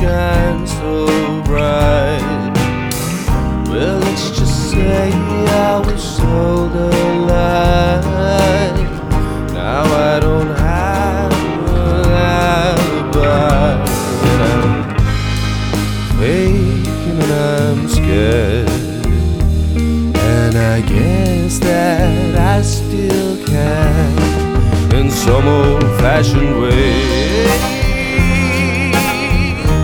shine so bright. Well, let's just say I was sold a lie. Now I don't have an alibi, and I'm faking and I'm scared, and I guess that I still can in some old-fashioned way.